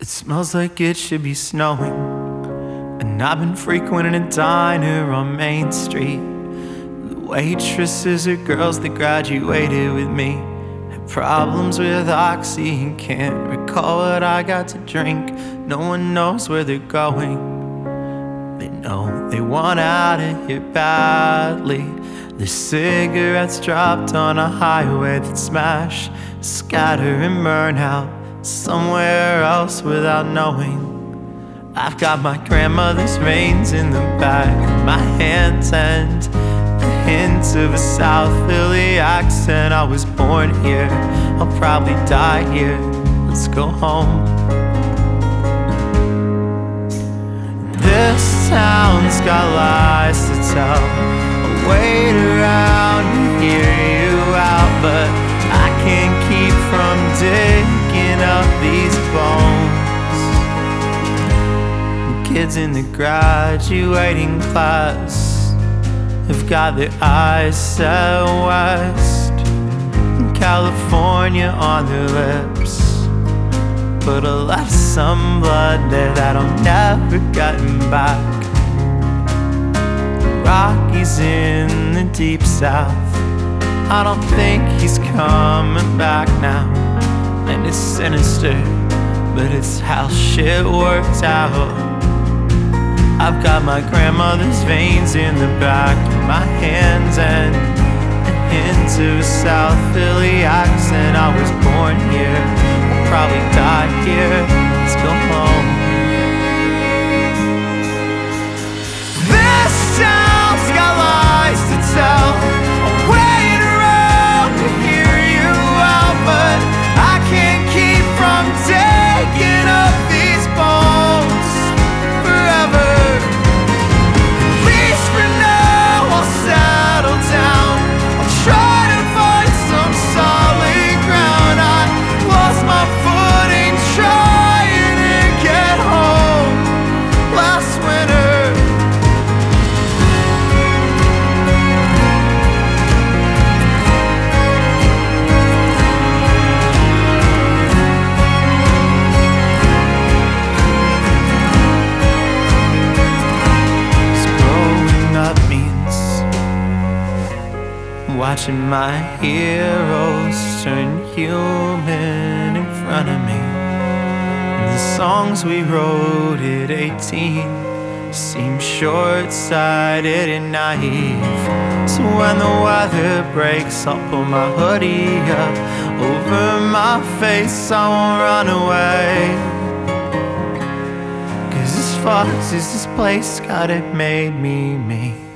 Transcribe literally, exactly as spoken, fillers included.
It smells like it should be snowing, and I've been frequenting a diner on Main Street. The waitresses are girls that graduated with me, had problems with oxy and can't recall what I got to drink. No one knows where they're going. They know they want out of here badly. Their cigarettes dropped on a highway that smash, scatter and burn out somewhere else without knowing. I've got my grandmother's veins in the back of my hands and a hint of a South Philly accent. I was born here, I'll probably die here. Let's go home. This town's got lies to tell. I'll wait around to hear you out, but I can't keep from digging up these bones. The kids in the graduating class have got their eyes set west, and California on their lips, but I left some blood there that I'm never getting back. Rocky's in the deep south, I don't think he's coming back now. And it's sinister, but it's how shit worked out. I've got my grandmother's veins in the back of my hands and a hint of a South Philly accent. I was born here, I'll probably die here. Let's go home. This town's got lies to tell. I'll wait around to hear you out, but I can't keep from digging up these bones forever. At least for now I'll settle down. I'll try to find some solid ground. I lost my footing trying to get home last winter. Watching my heroes turn human in front of me. And the songs we wrote at eighteen seem short-sighted and naive. So when the weather breaks, I'll pull my hoodie up over my face. I won't run away, 'cause as fucked as this place got, it made me me.